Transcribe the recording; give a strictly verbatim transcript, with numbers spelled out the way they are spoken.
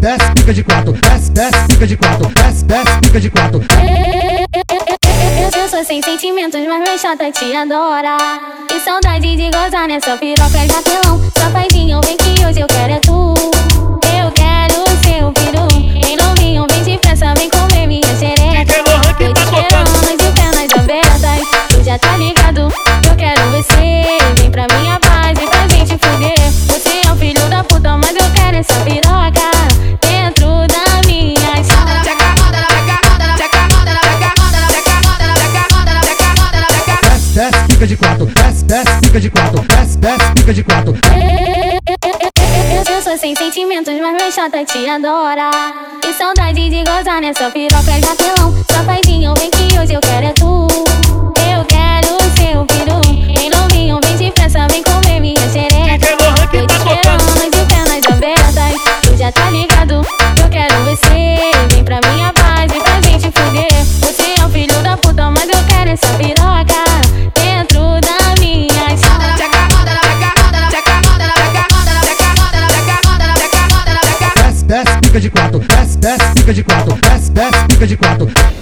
desce, fica de quatro, desce, desce, fica de quatro, desce, desce, fica de quatro. Eu sou sem sentimentos, mas meu chata te adora. E saudade de gozar nessa piroca de apelão. Safadinho, vem que hoje eu quero é tu. Eu quero ser o peru. Em novinho, vem depressa, vem comer minha xereca. Eu te esperando de pernas abertas. Tu já tá ligado, eu quero você. Vem pra minha paz e pra gente fuder. Você é um filho da puta, mas eu quero essa piroca dentro da minha sala. Desce, fica de quatro, desce, desce, fica de quatro, desce, desce, fica de quatro. Eu sou sem sentimentos, mas meu chata te adora. E saudade de gozar nessa piroca de apelão. Safadinho, vem que hoje eu quero é tu. Eu quero ser o peru. Em novinho, vem depressa, vem comer minha xereca. Eu te esperando de pernas abertas. Tu já tá ligado, eu quero você. Vem pra minha paz e pra gente fuder. Você é um filho da puta, mas eu quero essa piroca dentro da minha sala. Desce, desce, fica de quatro, desce, desce, fica de quatro, desce, desce, fica de quatro.